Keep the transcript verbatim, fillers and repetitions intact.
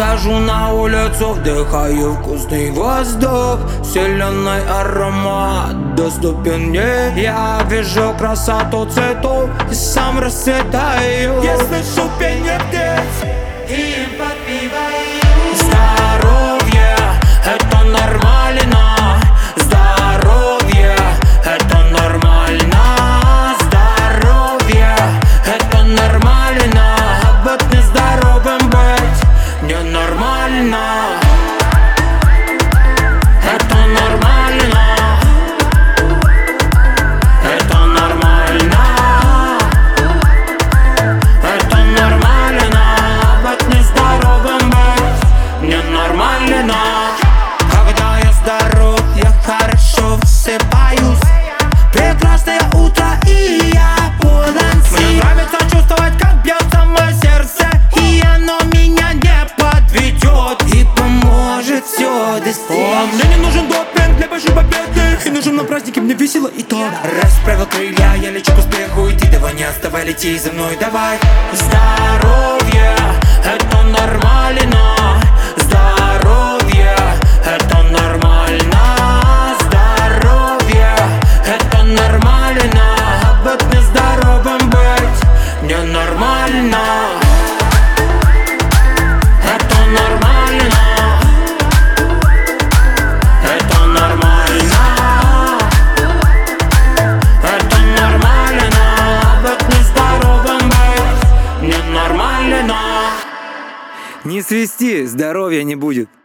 Выхожу на улицу, вдыхаю вкусный воздух, зеленый аромат доступен мне. Я вижу красоту цветов и сам расцветаю. Я слышу пение птиц и им подпеваю. Здоровье — это нормально. Здоровье — это нормально. Здоровье — это нормально. А быть нездоровым быть ненормально. Это нормально. Это нормально. Это нормально. А быть нездоровым быть ненормально. Когда я здоров, я хорошо высыпаюсь. Прекрасное утро, и я полон сил. Мне нравится чувствовать, как бьется мое сердце, и оно меня не подведет и поможет все достичь. О, мне не нужен допинг для большой победы, и нужен на празднике, мне весело и так. Расправил крылья, я лечу к успеху. Иди, давай, не отставай, лети за мной, давай. Здоровье — это нормально. Здоровье — это нормально. Здоровье — это нормально. А быть нездоровым быть ненормально. Это нормально. Это нормально. Это нормально. А быть нездоровым быть ненормально. Не свисти, здоровья не будет.